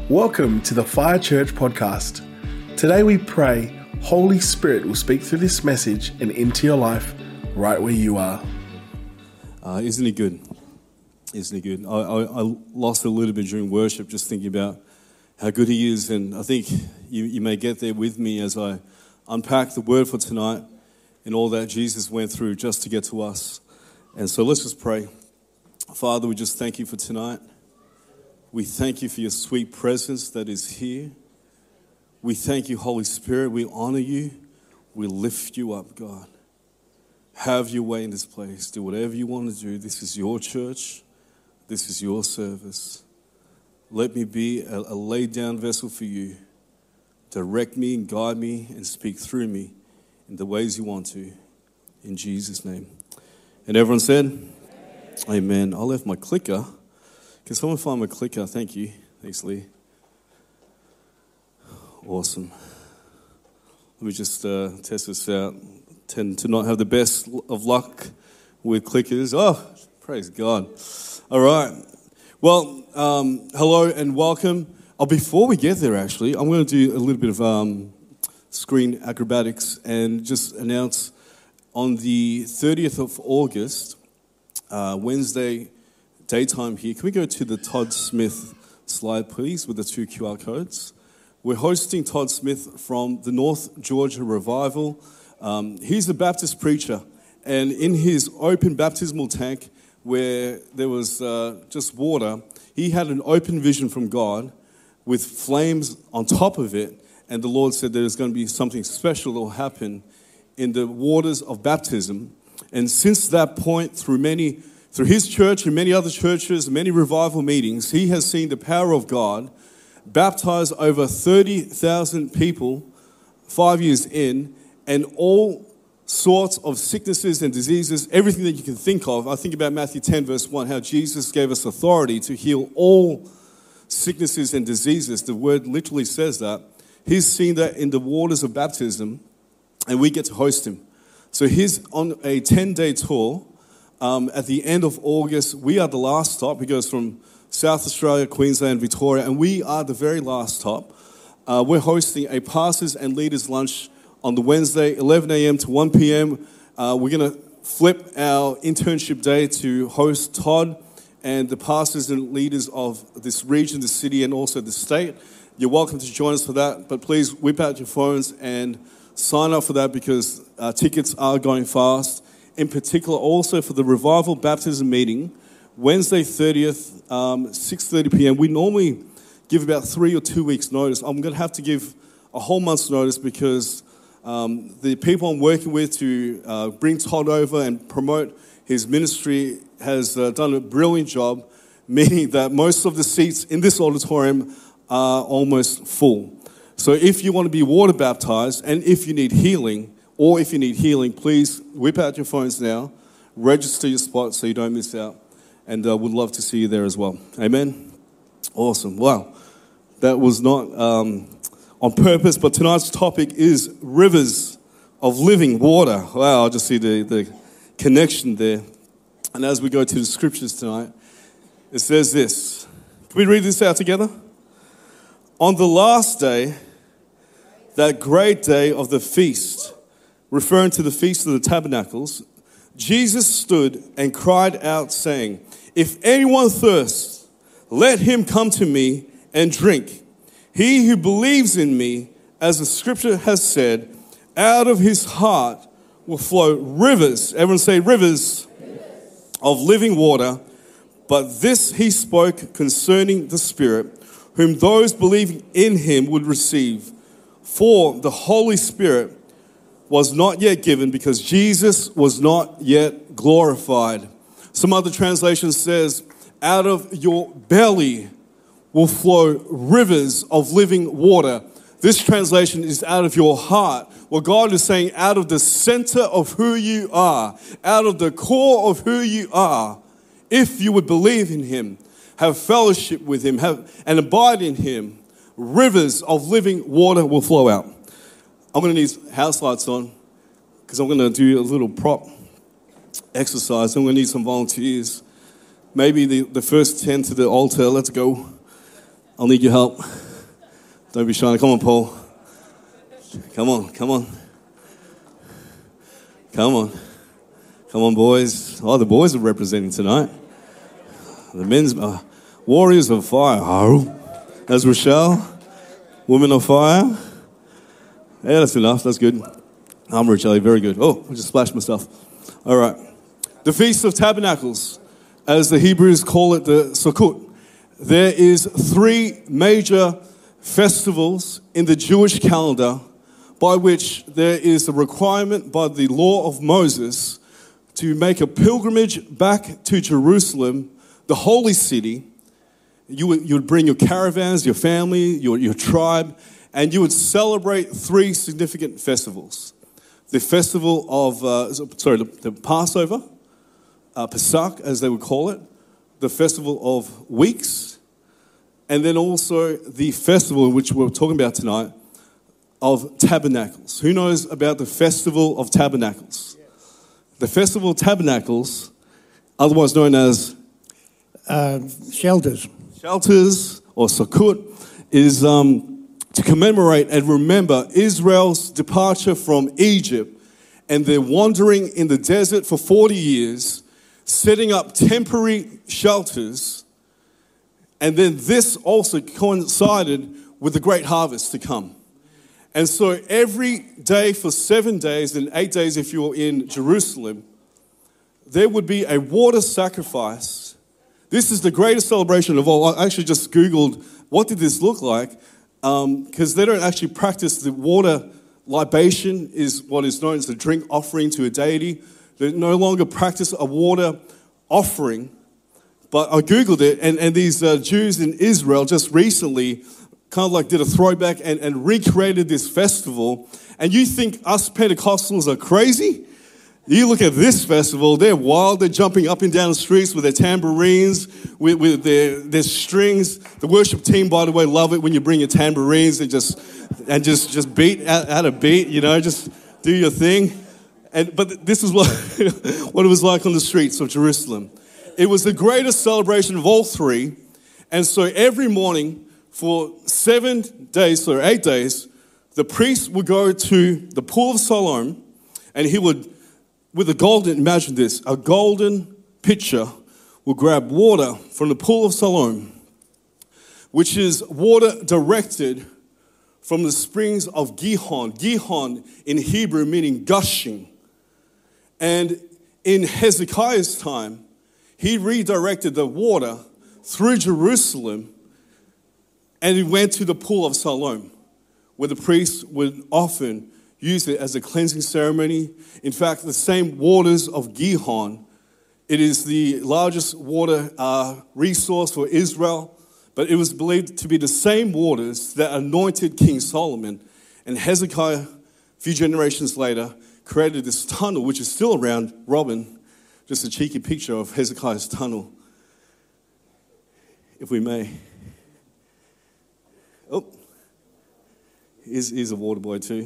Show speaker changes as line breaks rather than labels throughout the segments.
Welcome to the Fire Church podcast. Today we pray Holy Spirit will speak through this message and into your life right where you are.
Isn't he good? Isn't he good? I lost a little bit during worship just thinking about how good he is, and I think you may get there with me as I unpack the word for tonight and all that Jesus went through just to get to us. And so let's just pray. Father, we just thank you for tonight. We thank you for your sweet presence that is here. We thank you, Holy Spirit. We honor you. We lift you up, God. Have your way in this place. Do whatever you want to do. This is your church. This is your service. Let me be a laid down vessel for you. Direct me and guide me and speak through me in the ways you want to. In Jesus' name. And everyone said, Amen. I left my clicker. Can someone find my clicker? Thank you. Thanks, Lee. Awesome. Let me just test this out. Tend to not have the best of luck with clickers. Oh, praise God. All right. Well, hello and welcome. Before we get there, actually, I'm going to do a little bit of screen acrobatics and just announce on the 30th of August, Wednesday, daytime here. Can we go to the Todd Smith slide, please, with the 2 QR codes? We're hosting Todd Smith from the North Georgia Revival. He's a Baptist preacher, and in his open baptismal tank where there was just water, he had an open vision from God with flames on top of it, and the Lord said there's going to be something special that will happen in the waters of baptism. And since that point, through his church and many other churches, many revival meetings, he has seen the power of God baptize over 30,000 people 5 years in, and all sorts of sicknesses and diseases, everything that you can think of. I think about Matthew 10, verse 1, how Jesus gave us authority to heal all sicknesses and diseases. The word literally says that. He's seen that in the waters of baptism, and we get to host him. So he's on a 10-day tour. At the end of August, we are the last stop. He goes from South Australia, Queensland, Victoria, and we are the very last stop. We're hosting a pastors and leaders lunch on the Wednesday, 11 a.m. to 1 p.m. We're going to flip our internship day to host Todd and the pastors and leaders of this region, the city, and also the state. You're welcome to join us for that, but please whip out your phones and sign up for that because tickets are going fast. In particular, also for the Revival Baptism meeting, Wednesday 30th, 6:30 p.m. We normally give about 3 or 2 weeks notice. I'm going to have to give a whole month's notice because the people I'm working with to bring Todd over and promote his ministry has done a brilliant job, meaning that most of the seats in this auditorium are almost full. So if you want to be water baptized and if you need healing, please whip out your phones now, register your spot so you don't miss out, and would love to see you there as well. Amen? Awesome. Wow. That was not on purpose, but tonight's topic is rivers of living water. Wow, I just see the connection there. And as we go to the scriptures tonight, it says this. Can we read this out together? On the last day, that great day of the feast, referring to the Feast of the Tabernacles, Jesus stood and cried out, saying, "If anyone thirsts, let him come to me and drink. He who believes in me, as the scripture has said, out of his heart will flow rivers," everyone say rivers, "of living water. But this he spoke concerning the Spirit, whom those believing in him would receive. For the Holy Spirit was not yet given because Jesus was not yet glorified." Some other translation says, out of your belly will flow rivers of living water. This translation is out of your heart. What God is saying, out of the center of who you are, out of the core of who you are, if you would believe in him, have fellowship with him, and abide in him, rivers of living water will flow out. I'm going to need house lights on because I'm going to do a little prop exercise. I'm going to need some volunteers. Maybe the first 10 to the altar. Let's go. I'll need your help. Don't be shy. Come on, Paul. Come on. Come on, boys. Oh, the boys are representing tonight. The men's warriors of fire. That's Rochelle. Women of fire. Yeah, that's enough. That's good. I'm Rochelle. Very good. Oh, I just splashed myself. All right. The Feast of Tabernacles, as the Hebrews call it, the Sukkot. There is 3 major festivals in the Jewish calendar by which there is a requirement by the law of Moses to make a pilgrimage back to Jerusalem, the holy city. You would bring your caravans, your family, your tribe, and you would celebrate 3 significant festivals. The festival of, the Passover, Pesach as they would call it, the festival of weeks, and then also the festival which we're talking about tonight of tabernacles. Who knows about the festival of tabernacles? The festival of tabernacles, otherwise known as
shelters.
Shelters or Sukkot, is to commemorate and remember Israel's departure from Egypt and their wandering in the desert for 40 years, setting up temporary shelters, and then this also coincided with the great harvest to come. And so every day for 7 days and 8 days if you were in Jerusalem, there would be a water sacrifice. This is the greatest celebration of all. I actually just Googled, what did this look like? Because they don't actually practice the water libation is what is known as the drink offering to a deity. They no longer practice a water offering. But I Googled it, and these Jews in Israel just recently kind of like did a throwback and recreated this festival. And you think us Pentecostals are crazy? You look at this festival, they're wild. They're jumping up and down the streets with their tambourines, with their strings. The worship team, by the way, love it when you bring your tambourines and just beat out a beat, just do your thing. But this is what it was like on the streets of Jerusalem. It was the greatest celebration of all 3. And so every morning for 7 days, or 8 days, the priest would go to the pool of Siloam, and he would, with a golden pitcher will grab water from the pool of Siloam, which is water directed from the springs of Gihon. Gihon in Hebrew meaning gushing. And in Hezekiah's time, he redirected the water through Jerusalem, and he went to the pool of Siloam, where the priests would often use it as a cleansing ceremony. In fact, the same waters of Gihon, it is the largest water resource for Israel, but it was believed to be the same waters that anointed King Solomon. And Hezekiah, a few generations later, created this tunnel, which is still around. Robin, just a cheeky picture of Hezekiah's tunnel, if we may. Oh, he's a water boy too.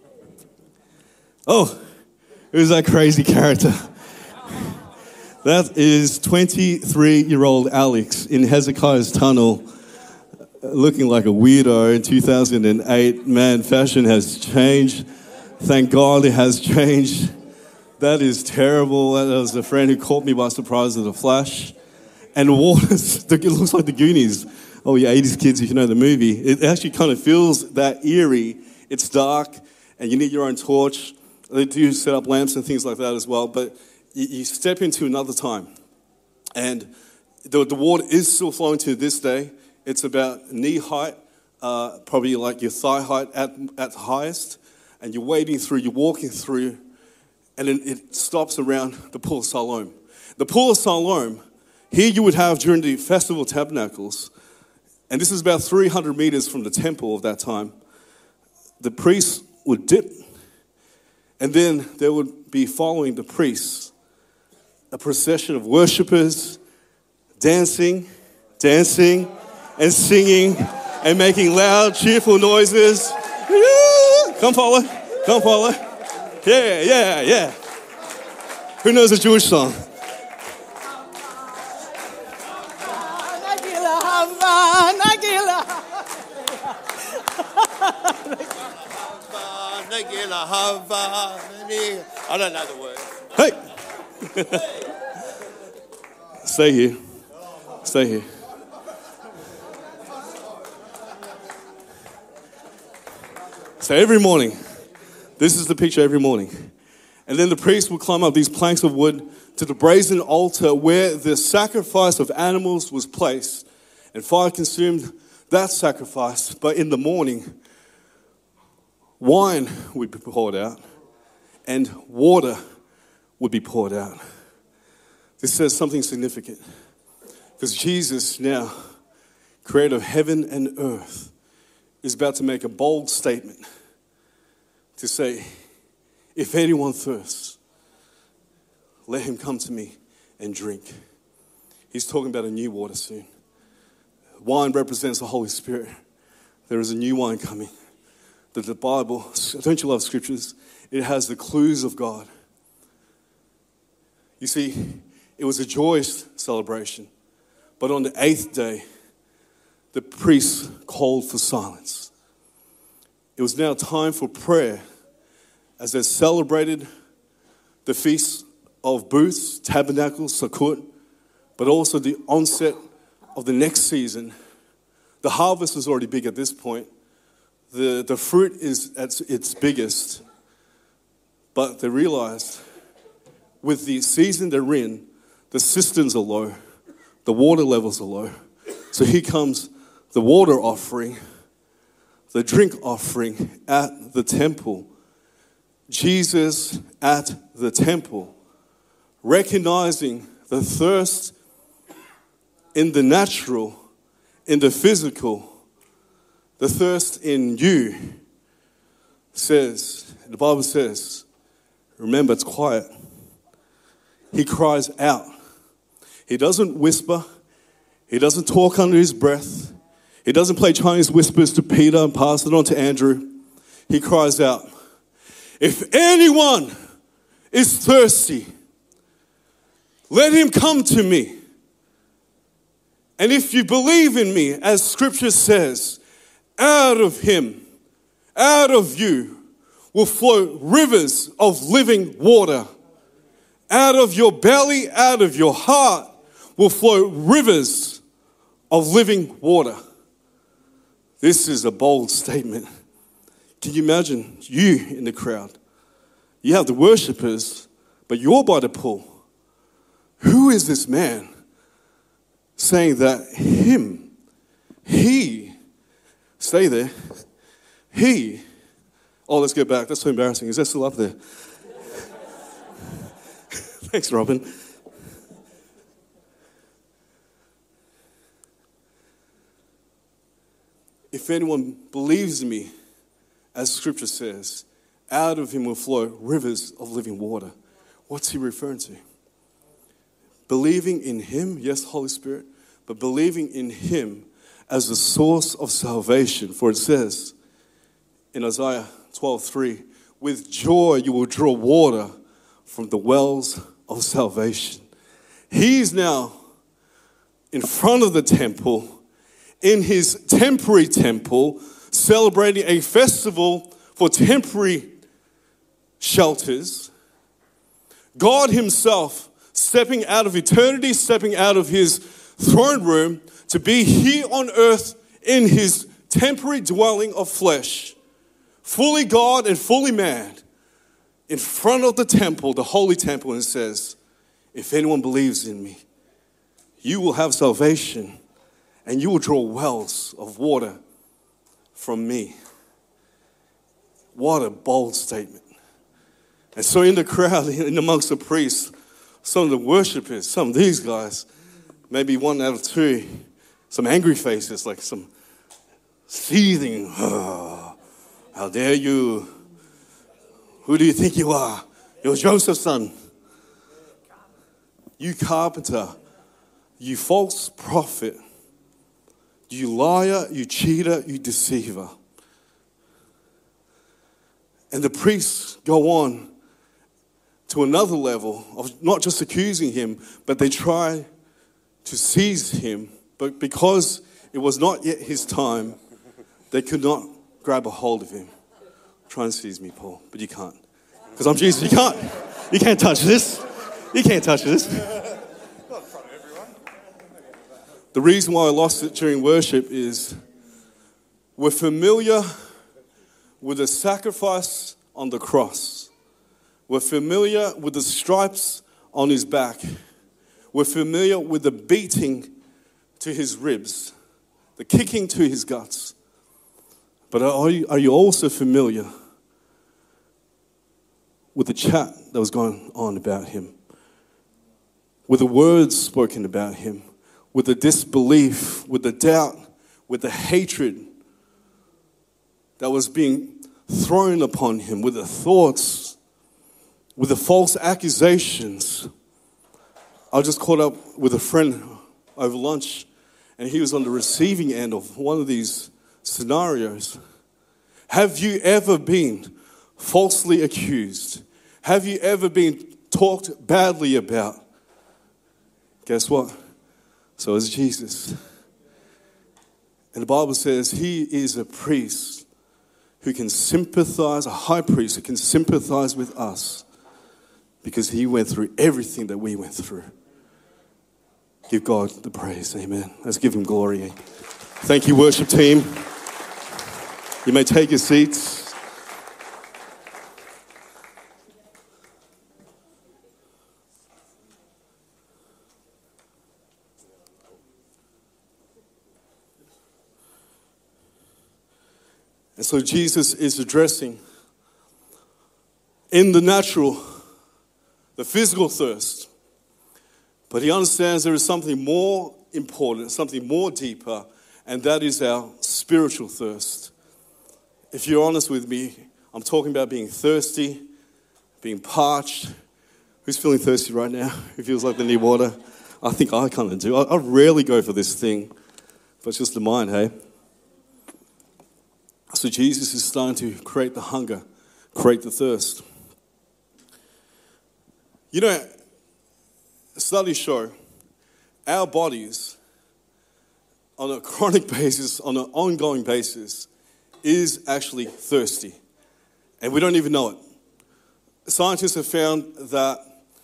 Oh, who's that crazy character? That is 23-year-old Alex in Hezekiah's tunnel, looking like a weirdo in 2008. Man, fashion has changed. Thank God it has changed. That is terrible. That was a friend who caught me by surprise with a flash. And waters, it looks like the Goonies. Oh yeah, 80s kids, if you know the movie. It actually kind of feels that eerie. It's dark, and you need your own torch. They do set up lamps and things like that as well. But you step into another time. And the water is still flowing to this day. It's about knee height, probably like your thigh height at the highest. And you're wading through, you're walking through, and then it stops around the Pool of Siloam. The Pool of Siloam, here you would have during the Festival of Tabernacles, and this is about 300 meters from the temple of that time, the priests would dip, and then there would be following the priests a procession of worshipers dancing, and singing, and making loud, cheerful noises. Come follow. Yeah. Who knows a Jewish song?
I don't know the words.
Hey! Stay here. Stay here. So every morning, this is the picture every morning. And then the priest would climb up these planks of wood to the brazen altar where the sacrifice of animals was placed. And fire consumed that sacrifice. But in the morning, wine would be poured out and water would be poured out. This says something significant. Because Jesus now, creator of heaven and earth, is about to make a bold statement to say, if anyone thirsts, let him come to me and drink. He's talking about a new water soon. Wine represents the Holy Spirit. There is a new wine coming. That the Bible, don't you love scriptures? It has the clues of God. You see, it was a joyous celebration. But on the 8th day, the priests called for silence. It was now time for prayer as they celebrated the Feast of Booths, Tabernacles, Sukkot, but also the onset of the next season. The harvest is already big at this point. The fruit is at its biggest. But they realized with the season they're in, the cisterns are low, the water levels are low. So here comes the water offering, the drink offering at the temple. Jesus at the temple, recognizing the thirst in the natural, in the physical, the thirst in you, says, the Bible says, remember it's quiet. He cries out. He doesn't whisper. He doesn't talk under his breath. He doesn't play Chinese whispers to Peter and pass it on to Andrew. He cries out, if anyone is thirsty, let him come to me. And if you believe in me, as scripture says, out of him, out of you, will flow rivers of living water. Out of your belly, out of your heart, will flow rivers of living water. This is a bold statement. Can you imagine you in the crowd? You have the worshipers, but you're by the pool. Who is this man saying that he, stay there, let's go back. That's so embarrassing. Is that still up there? Thanks, Robin. If anyone believes in me, as scripture says, out of him will flow rivers of living water. What's he referring to? Believing in him, yes, Holy Spirit, but believing in him as the source of salvation. For it says in Isaiah 12:3, with joy you will draw water from the wells of salvation. He's now in front of the temple, in his temporary temple, celebrating a festival for temporary shelters. God himself stepping out of eternity, stepping out of his throne room to be here on earth in his temporary dwelling of flesh, fully God and fully man, in front of the temple, the holy temple, and says, if anyone believes in me, you will have salvation and you will draw wells of water from me. What a bold statement. And so in the crowd, in amongst the priests, some of the worshipers, some of these guys, maybe one out of two, some angry faces, like some seething, oh, how dare you? Who do you think you are? You're Joseph's son. You carpenter, you false prophet, you liar, you cheater, you deceiver. And the priests go on to another level of not just accusing him, but they try to seize him. But because it was not yet his time, they could not grab a hold of him. Try and seize me, Paul, but you can't. Because I'm Jesus, you can't. You can't touch this. You can't touch this. The reason why I lost it during worship is we're familiar with the sacrifice on the cross. We're familiar with the stripes on his back. We're familiar with the beating to his ribs, the kicking to his guts. But are you also familiar with the chat that was going on about him? With the words spoken about him? With the disbelief, with the doubt, with the hatred that was being thrown upon him, with the thoughts, with the false accusations. I just caught up with a friend over lunch, and he was on the receiving end of one of these scenarios. Have you ever been falsely accused? Have you ever been talked badly about? Guess what? So is Jesus. And the Bible says he is a priest who can sympathize, a high priest who can sympathize with us because he went through everything that we went through. Give God the praise, amen. Let's give him glory. Thank you, worship team. You may take your seats. And so Jesus is addressing in the natural, the physical thirst. But he understands there is something more important, something more deeper, and that is our spiritual thirst. If you're honest with me, I'm talking about being thirsty, being parched. Who's feeling thirsty right now? Who feels like they need water? I think I kind of do. I rarely go for this thing, but it's just the mind, hey? So Jesus is starting to create the hunger, create the thirst. You know, studies show our bodies on a chronic basis, on an ongoing basis, is actually thirsty. And we don't even know it. Scientists have found that,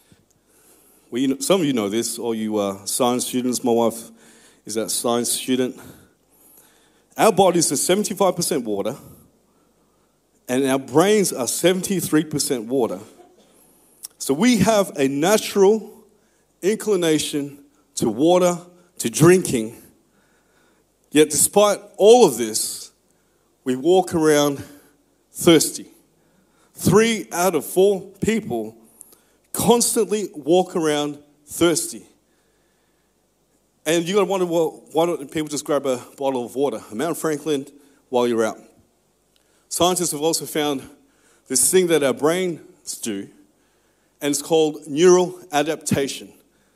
some of you know this, or you are science students. My wife is a science student. Our bodies are 75% water, and our brains are 73% water. So we have a natural inclination to water, to drinking. Yet despite all of this, we walk around thirsty. 3 out of 4 people constantly walk around thirsty. And you're going to wonder, well, why don't people just grab a bottle of water, a Mount Franklin, while you're out? Scientists have also found this thing that our brains do, and it's called neural adaptation.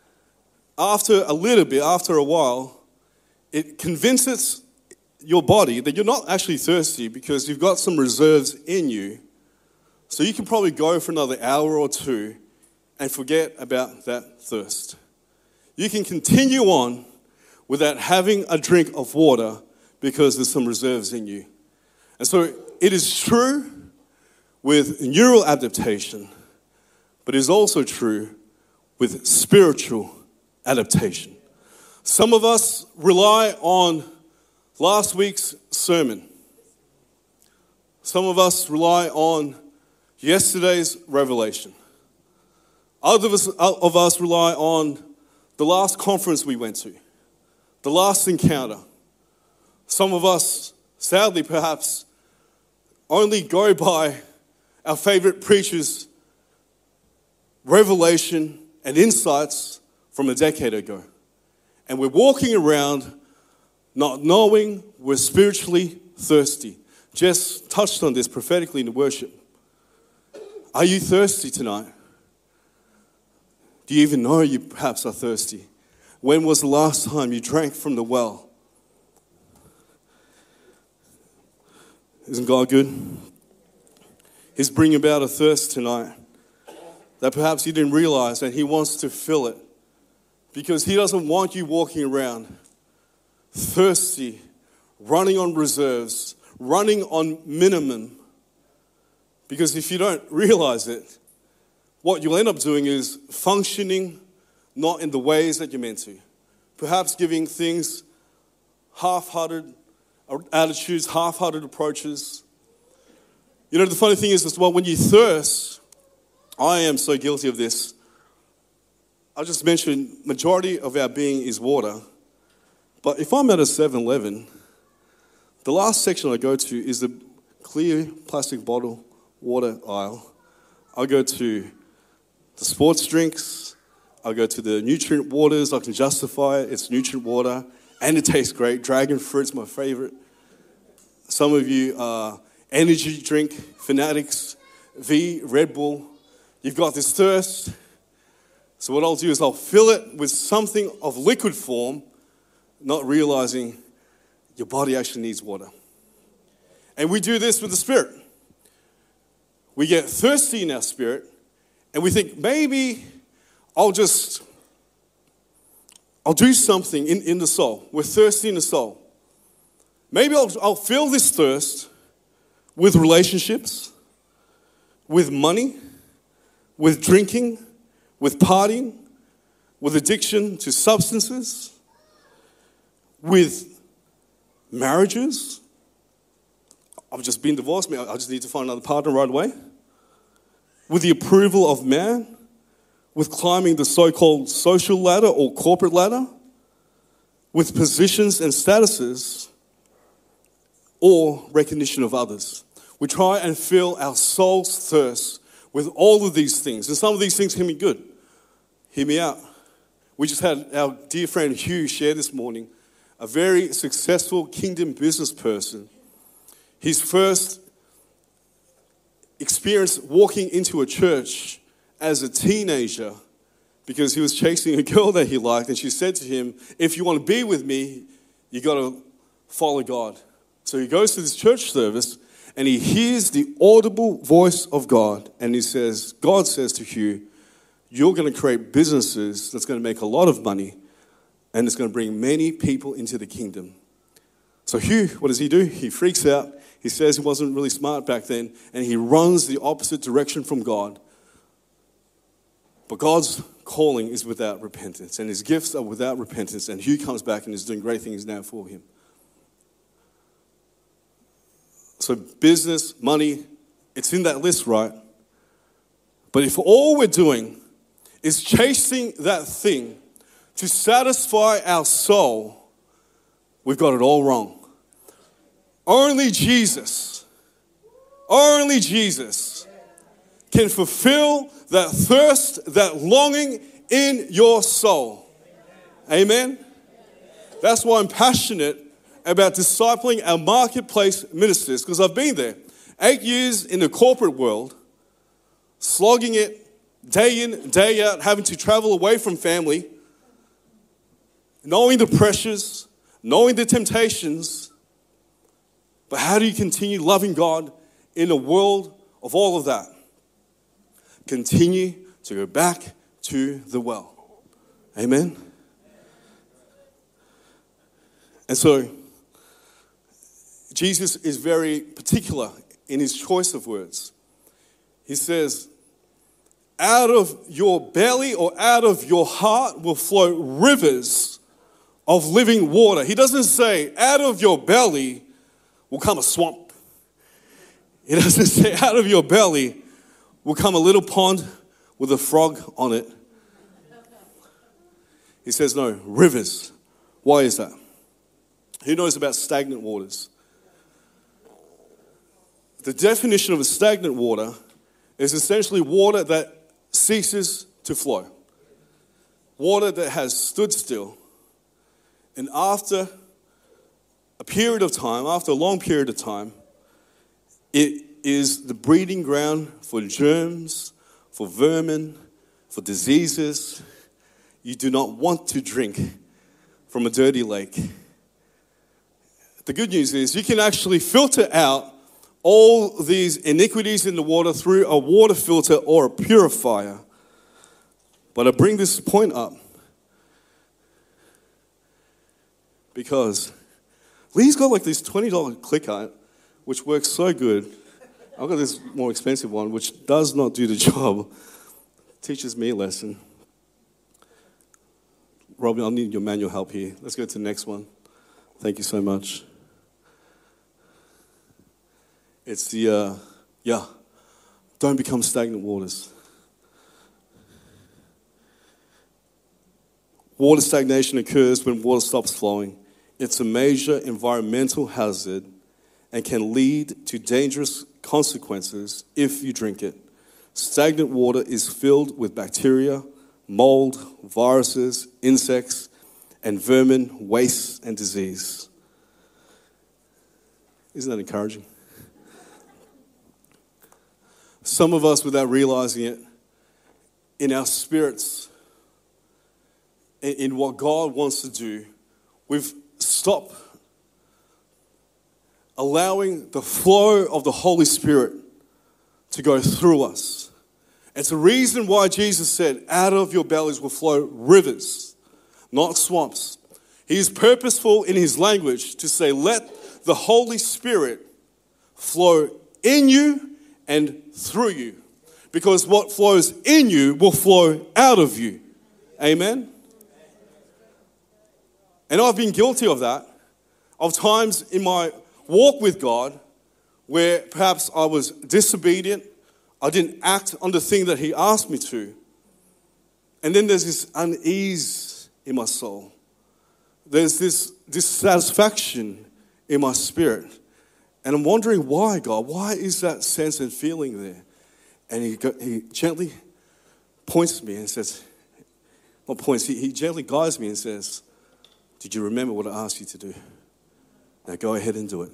After a little bit, after a while, it convinces your body that you're not actually thirsty because you've got some reserves in you. So you can probably go for another hour or 2 and forget about that thirst. You can continue on without having a drink of water because there's some reserves in you. And so it is true with neural adaptation, but it is also true with spiritual adaptation. Some of us rely on last week's sermon. Some of us rely on yesterday's revelation. Others of us rely on the last conference we went to, the last encounter. Some of us, sadly perhaps, only go by our favorite preacher's revelation and insights from a decade ago. And we're walking around not knowing we're spiritually thirsty. Jess touched on this prophetically in the worship. Are you thirsty tonight? Do you even know you perhaps are thirsty? When was the last time you drank from the well? Isn't God good? He's bringing about a thirst tonight that perhaps you didn't realize, and he wants to fill it. Because he doesn't want you walking around thirsty, running on reserves, running on minimum, Because if you don't realize it, what you'll end up doing is functioning not in the ways that you're meant to. Perhaps giving things half-hearted attitudes, half-hearted approaches. You know, the funny thing is as well, when you thirst, I am so guilty of this. I just mentioned majority of our being is water. But if I'm at a 7-Eleven, the last section I go to is the clear plastic bottle water aisle. I go to the sports drinks. I go to the nutrient waters. I can justify it. It's nutrient water. And it tastes great. Dragon fruit's my favorite. Some of you are energy drink fanatics. Red Bull. You've got this thirst. So what I'll do is I'll fill it with something of liquid form, not realizing your body actually needs water. And we do this with the Spirit. We get thirsty in our spirit, and we think, maybe I'll do something in the soul. We're thirsty in the soul. Maybe I'll fill this thirst with relationships, with money, with drinking, with partying, with addiction to substances, with marriages. I've just been divorced. I just need to find another partner right away. With the approval of man, with climbing the so-called social ladder or corporate ladder, with positions and statuses, or recognition of others. We try and fill our soul's thirst with all of these things. And some of these things can be good. Hear me out. We just had our dear friend Hugh share this morning, a very successful kingdom business person. His first experience walking into a church as a teenager because he was chasing a girl that he liked, and she said to him, if you want to be with me, you got to follow God. So he goes to this church service and he hears the audible voice of God, and God says to Hugh, you're going to create businesses that's going to make a lot of money, and it's going to bring many people into the kingdom. So Hugh, what does he do? He freaks out. He says he wasn't really smart back then, and he runs the opposite direction from God. But God's calling is without repentance, and his gifts are without repentance, and Hugh comes back and is doing great things now for him. So business, money, it's in that list, right? But if all we're doing is chasing that thing to satisfy our soul, we've got it all wrong. Only Jesus can fulfill that thirst, that longing in your soul. Amen? That's why I'm passionate about discipling our marketplace ministers, because I've been there. 8 years in the corporate world, slogging it day in, day out, having to travel away from family, knowing the pressures, knowing the temptations. But how do you continue loving God in a world of all of that? Continue to go back to the well. Amen? And so, Jesus is very particular in his choice of words. He says, out of your belly or out of your heart will flow rivers of living water. He doesn't say, out of your belly will come a swamp. He doesn't say, out of your belly will come a little pond with a frog on it. He says, no, rivers. Why is that? Who knows about stagnant waters? The definition of a stagnant water is essentially water that ceases to flow. Water that has stood still. And after a period of time, after a long period of time, it is the breeding ground for germs, for vermin, for diseases. You do not want to drink from a dirty lake. The good news is you can actually filter out all these iniquities in the water through a water filter or a purifier. But I bring this point up because Lee's got like this $20 clicker, which works so good. I've got this more expensive one, which does not do the job. Teaches me a lesson. Robin, I'll need your manual help here. Let's go to the next one. Thank you so much. It's the, don't become stagnant waters. Water stagnation occurs when water stops flowing. It's a major environmental hazard and can lead to dangerous consequences if you drink it. Stagnant water is filled with bacteria, mold, viruses, insects, and vermin, waste, and disease. Isn't that encouraging? Some of us, without realizing it, in our spirits, in what God wants to do, we've stopped allowing the flow of the Holy Spirit to go through us. It's the reason why Jesus said, out of your bellies will flow rivers, not swamps. He is purposeful in his language to say, let the Holy Spirit flow in you and through you. Because what flows in you will flow out of you. Amen? And I've been guilty of that, of times in my walk with God where perhaps I was disobedient, I didn't act on the thing that he asked me to. And then there's this unease in my soul. There's this dissatisfaction in my spirit. And I'm wondering why, God, why is that sense and feeling there? And he gently points to me and says, not points, he gently guides me and says, did you remember what I asked you to do? Now go ahead and do it.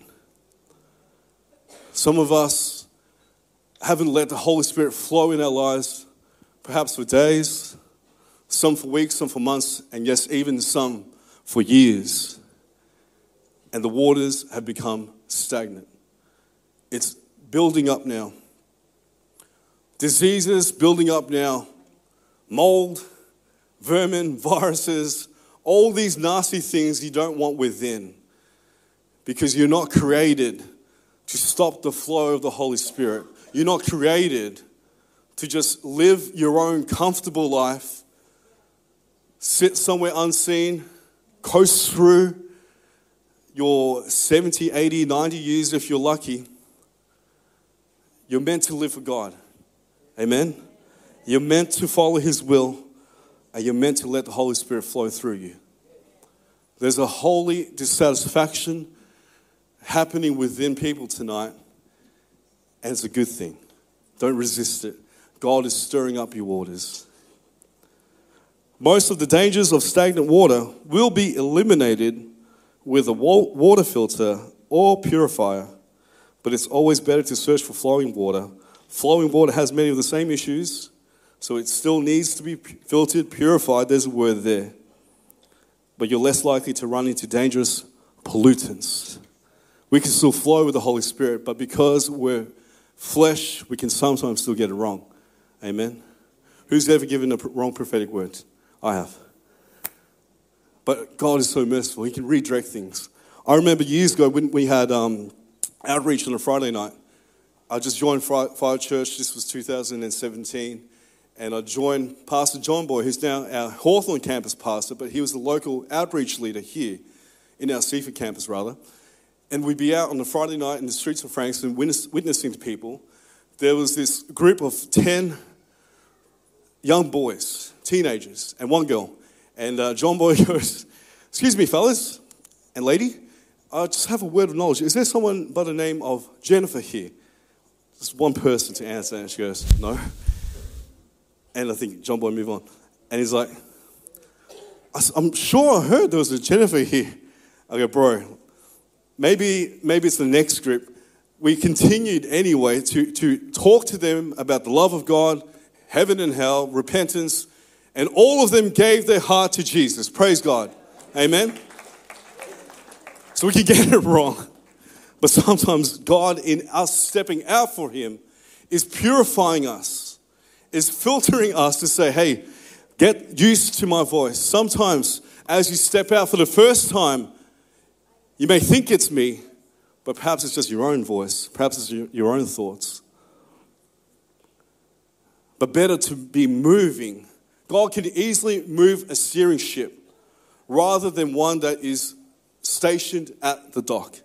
Some of us haven't let the Holy Spirit flow in our lives, perhaps for days, some for weeks, some for months, and yes, even some for years. And the waters have become stagnant. It's building up now. Diseases building up now. Mold, vermin, viruses, all these nasty things you don't want within, because you're not created to stop the flow of the Holy Spirit. You're not created to just live your own comfortable life, sit somewhere unseen, coast through your 70, 80, 90 years if you're lucky. You're meant to live for God. Amen? You're meant to follow his will, and you're meant to let the Holy Spirit flow through you. There's a holy dissatisfaction happening within people tonight, and it's a good thing. Don't resist it. God is stirring up your waters. Most of the dangers of stagnant water will be eliminated with a water filter or purifier, but it's always better to search for flowing water. Flowing water has many of the same issues, so it still needs to be filtered, purified. There's a word there. But you're less likely to run into dangerous pollutants. We can still flow with the Holy Spirit, but because we're flesh, we can sometimes still get it wrong. Amen? Who's ever given a wrong prophetic word? I have. But God is so merciful. He can redirect things. I remember years ago when we had outreach on a Friday night. I just joined Fire Church. This was 2017. And I joined Pastor John Boy, who's now our Hawthorne campus pastor, but he was the local outreach leader here in our Seaford campus, rather. And we'd be out on a Friday night in the streets of Frankston witnessing to people. There was this group of 10 young boys, teenagers, and one girl. And John Boy goes, "Excuse me, fellas and lady, I just have a word of knowledge. Is there someone by the name of Jennifer here?" Just one person to answer, and she goes, "No." And I think, John Boy, move on. And he's like, "I'm sure I heard there was a Jennifer here." I go, "Bro, maybe it's the next group." We continued anyway to talk to them about the love of God, heaven and hell, repentance, and all of them gave their heart to Jesus. Praise God. Amen. So we can get it wrong. But sometimes God, in us stepping out for him, is purifying us, is filtering us to say, hey, get used to my voice. Sometimes as you step out for the first time, you may think it's me, but perhaps it's just your own voice. Perhaps it's your own thoughts. but better to be moving. God can easily move a steering ship rather than one that is stationed at the dock.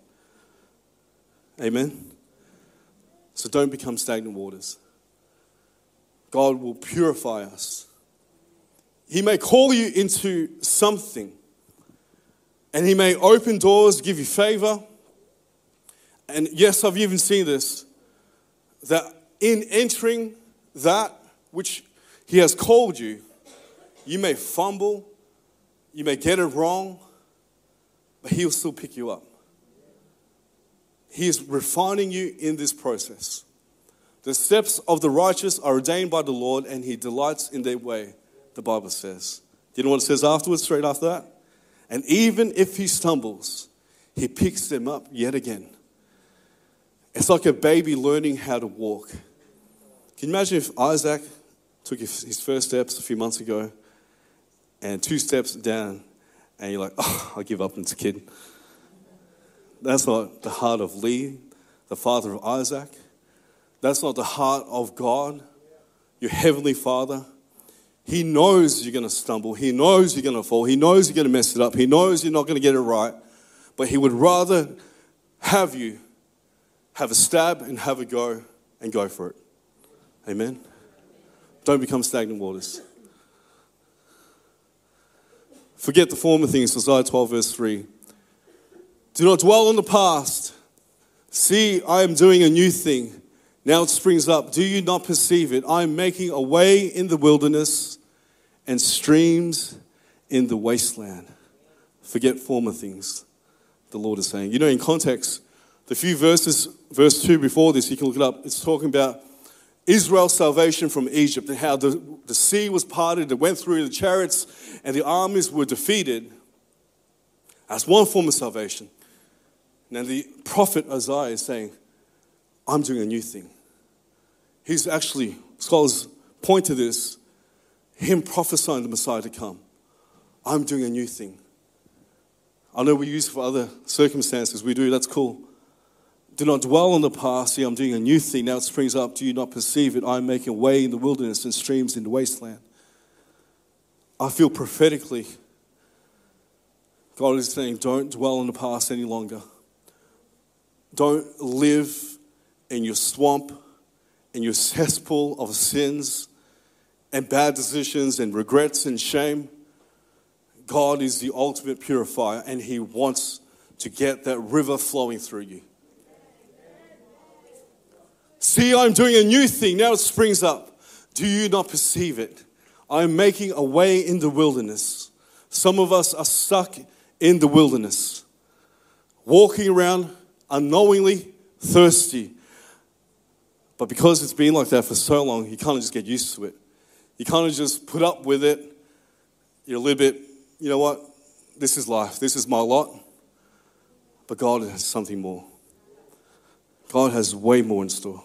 Amen? So don't become stagnant waters. God will purify us. He may call you into something, and He may open doors, give you favor. And yes, I've even seen this, that in entering that which He has called you, you may fumble, you may get it wrong, but He will still pick you up. He is refining you in this process. The steps of the righteous are ordained by the Lord, and He delights in their way, the Bible says. Do you know what it says afterwards, straight after that? And even if he stumbles, He picks them up yet again. It's like a baby learning how to walk. Can you imagine if Isaac took his first steps a few months ago and 2 steps down and you're like, oh, I'll give up on this kid. That's not the heart of Lee, the father of Isaac. That's not the heart of God, your heavenly Father. He knows you're going to stumble. He knows you're going to fall. He knows you're going to mess it up. He knows you're not going to get it right. But He would rather have you have a stab and have a go and go for it. Amen? Don't become stagnant waters. Forget the former things, Isaiah 12 verse 3. Do not dwell on the past. See, I am doing a new thing. Now it springs up. Do you not perceive it? I am making a way in the wilderness and streams in the wasteland. Forget former things, the Lord is saying. You know, in context, the few verses, verse 2 before this, you can look it up. It's talking about Israel's salvation from Egypt and how the sea was parted, it went through the chariots, and the armies were defeated. That's one form of salvation. Now the prophet Isaiah is saying, I'm doing a new thing. He's actually, scholars point to this, him prophesying the Messiah to come. I'm doing a new thing. I know we use it for other circumstances. We do, that's cool. Do not dwell on the past. See, I'm doing a new thing. Now it springs up. Do you not perceive it? I'm making a way in the wilderness and streams in the wasteland. I feel prophetically, God is saying, don't dwell on the past any longer. Don't live in your swamp, in your cesspool of sins and bad decisions and regrets and shame. God is the ultimate purifier, and He wants to get that river flowing through you. See, I'm doing a new thing. Now it springs up. Do you not perceive it? I'm making a way in the wilderness. Some of us are stuck in the wilderness, walking around unknowingly thirsty. But because it's been like that for so long, you kind of just get used to it. You kind of just put up with it. You're a little bit, you know what? This is life. This is my lot. But God has something more. God has way more in store.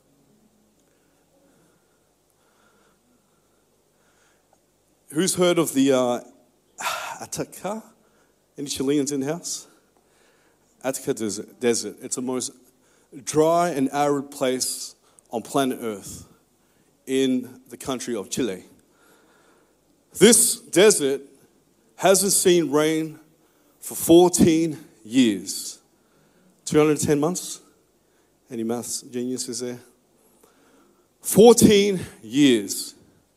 Who's heard of the Atacama? Any Chileans in the house? Atacama Desert. It's the most dry and arid place on planet Earth in the country of Chile. This desert hasn't seen rain for 14 years. 210 months? Any maths geniuses there? 14 years.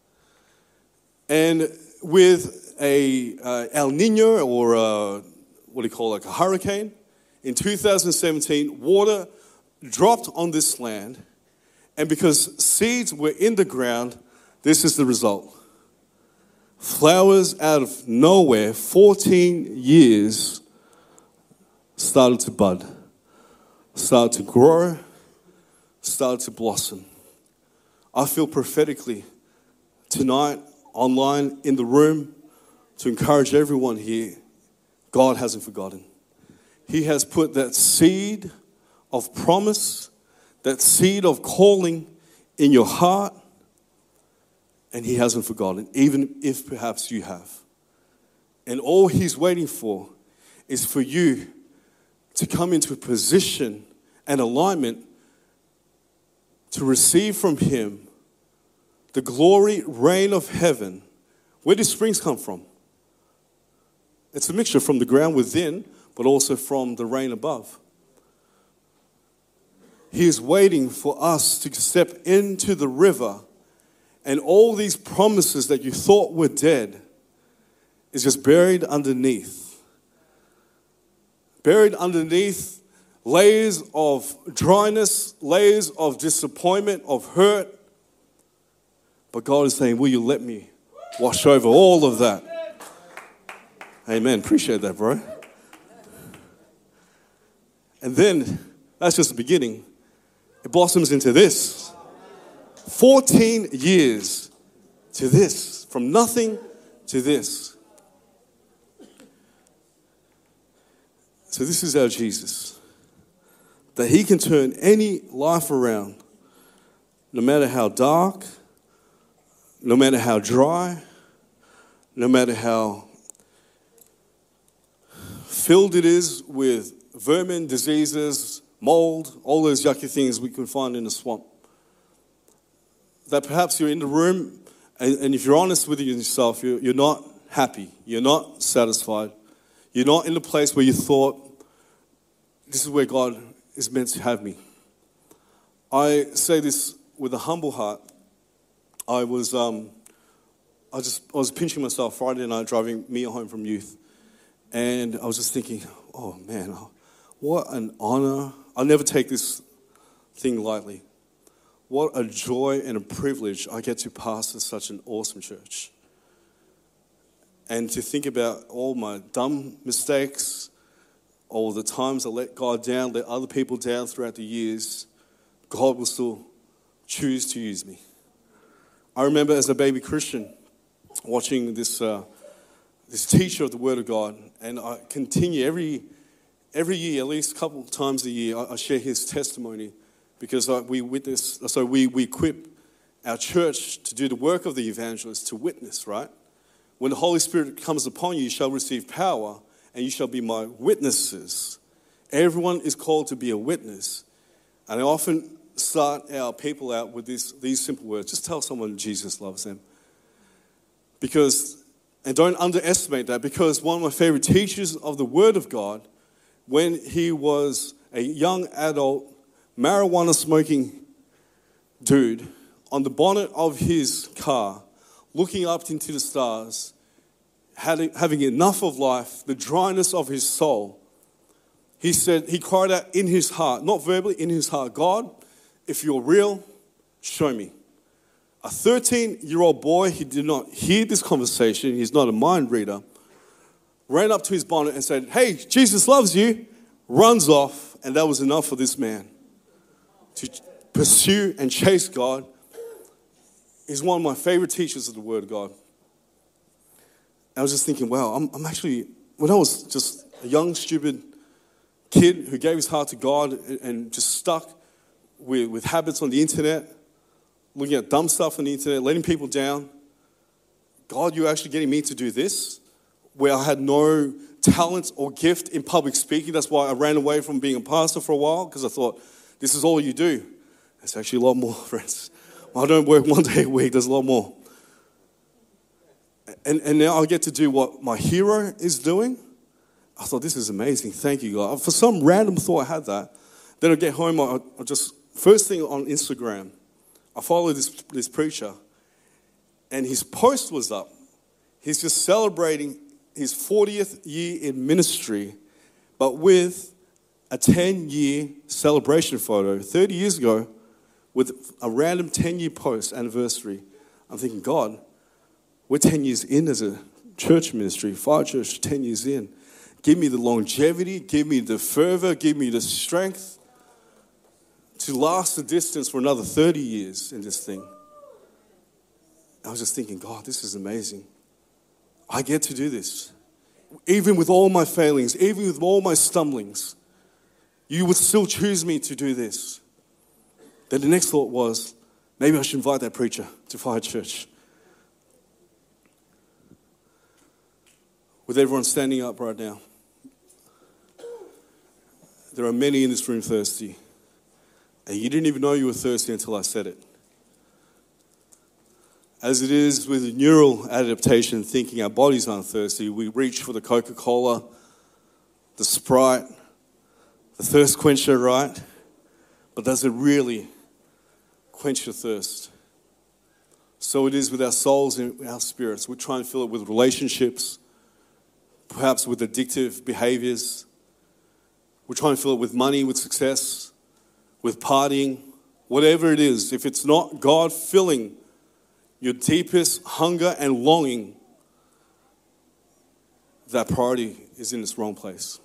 And with a El Nino, or what do you call it, like a hurricane, in 2017, water dropped on this land, and because seeds were in the ground, this is the result. Flowers out of nowhere, 14 years, started to bud, started to grow, started to blossom. I feel prophetically tonight, online, in the room, to encourage everyone here, God hasn't forgotten. He has put that seed of promise, that seed of calling in your heart, and He hasn't forgotten, even if perhaps you have. And all He's waiting for is for you to come into a position and alignment to receive from Him the glory rain of heaven. Where do springs come from? It's a mixture from the ground within, but also from the rain above. He is waiting for us to step into the river, and all these promises that you thought were dead is just buried underneath. Buried underneath layers of dryness, layers of disappointment, of hurt. But God is saying, will you let me wash over all of that? Amen. Appreciate that, bro. And then, that's just the beginning. It blossoms into this. 14 years to this. From nothing to this. So this is our Jesus. That he can turn any life around. No matter how dark, no matter how dry, no matter how filled it is with vermin, diseases, mold, all those yucky things we can find in the swamp. That perhaps you're in the room, and if you're honest with yourself, you're not happy. You're not satisfied. You're not in the place where you thought, this is where God is meant to have me. I say this with a humble heart. I was pinching myself Friday night driving Mia home from youth. And I was just thinking, oh man, what an honor. I'll never take this thing lightly. What a joy and a privilege I get to pastor such an awesome church. And to think about all my dumb mistakes, all the times I let God down, let other people down throughout the years, God will still choose to use me. I remember as a baby Christian watching this teacher of the Word of God, and I continue every year, at least a couple of times a year, I share his testimony because we equip our church to do the work of the evangelist, to witness, right? When the Holy Spirit comes upon you, you shall receive power, and you shall be my witnesses. Everyone is called to be a witness. And I often start our people out with these simple words. Just tell someone Jesus loves them. And don't underestimate that, because one of my favorite teachers of the Word of God, when he was a young adult, marijuana-smoking dude, on the bonnet of his car, looking up into the stars, having enough of life, the dryness of his soul, he said, he cried out in his heart, not verbally, in his heart, God, if you're real, show me. A 13-year-old boy, he did not hear this conversation, he's not a mind reader, ran up to his bonnet and said, hey, Jesus loves you, runs off, and that was enough for this man to pursue and chase God. He's one of my favorite teachers of the Word of God. I was just thinking, wow, I'm actually, when I was just a young, stupid kid who gave his heart to God and just stuck with habits on the internet, looking at dumb stuff on the internet, letting people down, God, you're actually getting me to do this, where I had no talent or gift in public speaking. That's why I ran away from being a pastor for a while, because I thought, this is all you do. It's actually a lot more, friends. I don't work one day a week, there's a lot more. And now I get to do what my hero is doing. I thought, this is amazing. Thank you, God. For some random thought I had that. Then I get home, I just, first thing on Instagram, I follow this preacher, and his post was up. He's just celebrating his 40th year in ministry, but with a 10-year celebration photo 30 years ago with a random 10-year post anniversary. I'm thinking, God, we're 10 years in as a church ministry, fire church, 10 years in. Give me the longevity, give me the fervor, give me the strength to last the distance for another 30 years in this thing. I was just thinking, God, this is amazing. I get to do this. Even with all my failings, even with all my stumblings, you would still choose me to do this. Then the next thought was, maybe I should invite that preacher to Fire Church. With everyone standing up right now, there are many in this room thirsty. And you didn't even know you were thirsty until I said it. As it is with neural adaptation, thinking our bodies aren't thirsty, we reach for the Coca-Cola, the Sprite, the thirst quencher, right? But does it really quench your thirst? So it is with our souls and our spirits. We try and fill it with relationships, perhaps with addictive behaviors. We try and fill it with money, with success, with partying, whatever it is. If it's not God filling your deepest hunger and longing, that priority is in its wrong place.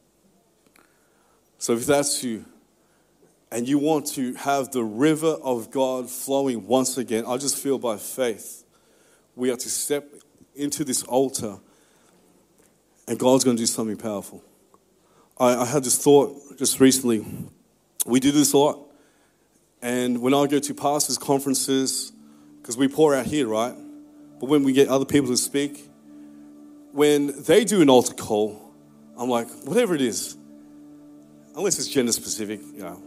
So if that's you, and you want to have the river of God flowing once again, I just feel by faith we have to step into this altar and God's going to do something powerful. I had this thought just recently. We do this a lot. And when I go to pastors' conferences, because we pour out here, right? But when we get other people to speak, when they do an altar call, I'm like, whatever it is, unless it's gender specific, you know,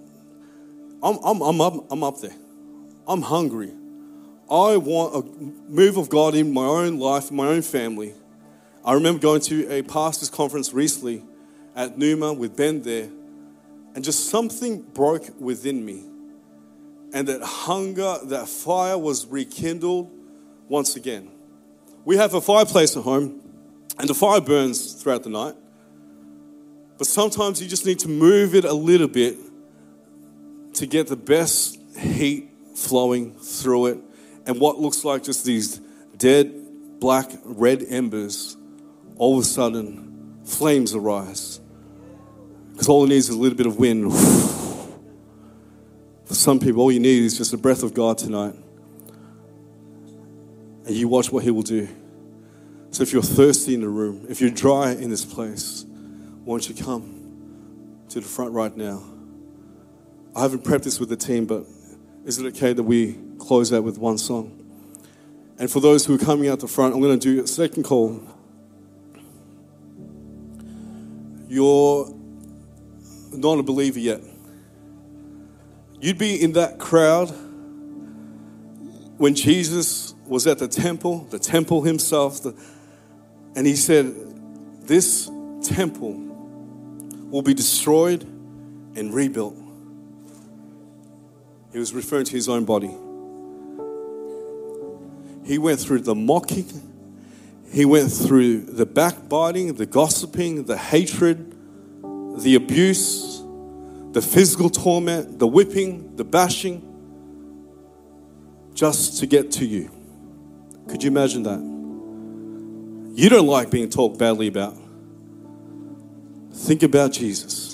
I'm up there. I'm hungry. I want a move of God in my own life, my own family. I remember going to a pastor's conference recently at Numa with Ben there, and just something broke within me. And that hunger, that fire was rekindled once again. We have a fireplace at home, and the fire burns throughout the night. But sometimes you just need to move it a little bit to get the best heat flowing through it. And what looks like just these dead, black, red embers, all of a sudden, flames arise. Because all it needs is a little bit of wind. For some people, all you need is just the breath of God tonight. And you watch what He will do. So if you're thirsty in the room, if you're dry in this place, why don't you come to the front right now? I haven't prepped this with the team, but is it okay that we close out with one song? And for those who are coming out the front, I'm going to do a second call. You're not a believer yet. You'd be in that crowd when Jesus was at the temple himself, and He said, this temple will be destroyed and rebuilt. He was referring to His own body. He went through the mocking. He went through the backbiting, the gossiping, the hatred, the abuse, the physical torment, the whipping, the bashing, just to get to you. Could you imagine that? You don't like being talked badly about. Think about Jesus.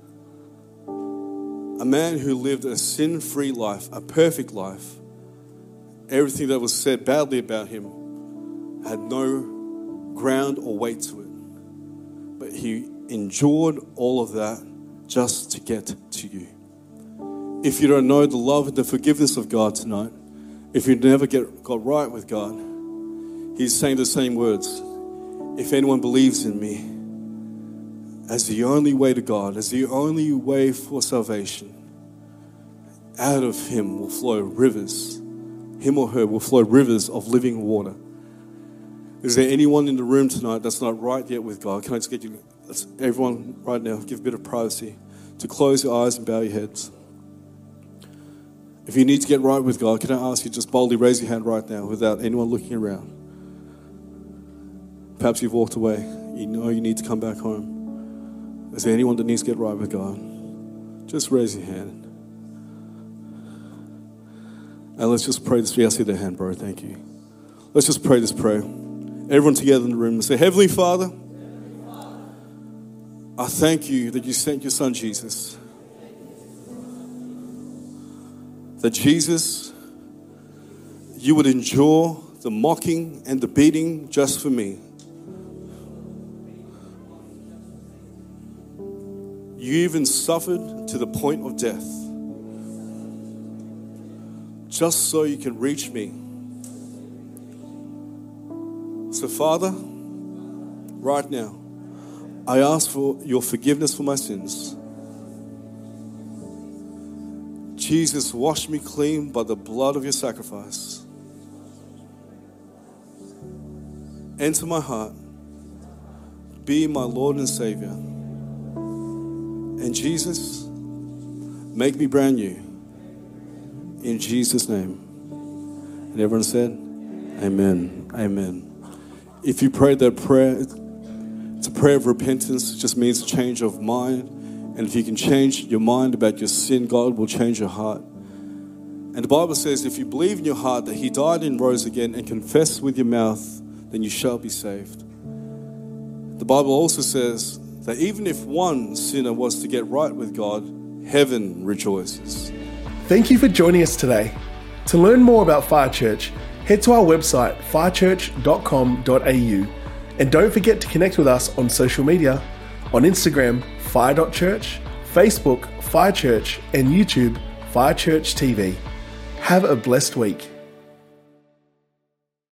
A man who lived a sin-free life, a perfect life. Everything that was said badly about Him had no ground or weight to it. But He endured all of that just to get to you. If you don't know the love and the forgiveness of God tonight, if you never got right with God, He's saying the same words. If anyone believes in me as the only way to God, as the only way for salvation, out of him will flow rivers. Him or her will flow rivers of living water. Is there anyone in the room tonight that's not right yet with God? Can I just get you, everyone right now, give a bit of privacy, to close your eyes and bow your heads. If you need to get right with God, can I ask you just boldly raise your hand right now without anyone looking around? Perhaps you've walked away. You know you need to come back home. Is there anyone that needs to get right with God? Just raise your hand. And let's just pray this. Yeah, I see the hand, bro. Thank you. Let's just pray this prayer. Everyone together in the room. Say, Heavenly Father, I thank you that you sent your son Jesus. That Jesus, you would endure the mocking and the beating just for me. You even suffered to the point of death, just so you can reach me. So Father, right now, I ask for your forgiveness for my sins. Jesus, wash me clean by the blood of your sacrifice. enter my heart, be my Lord and Savior. And Jesus, make me brand new. In Jesus' name. And everyone said, amen, amen. If you prayed that prayer, it's a prayer of repentance. It just means a change of mind. And if you can change your mind about your sin, God will change your heart. And the Bible says, if you believe in your heart that he died and rose again and confess with your mouth, then you shall be saved. The Bible also says that even if one sinner was to get right with God, heaven rejoices.
Thank you for joining us today. To learn more about Fire Church, head to our website, firechurch.com.au. And don't forget to connect with us on social media, on Instagram, fire.church, Facebook, Fire Church, and YouTube, Fire Church TV. Have a blessed week.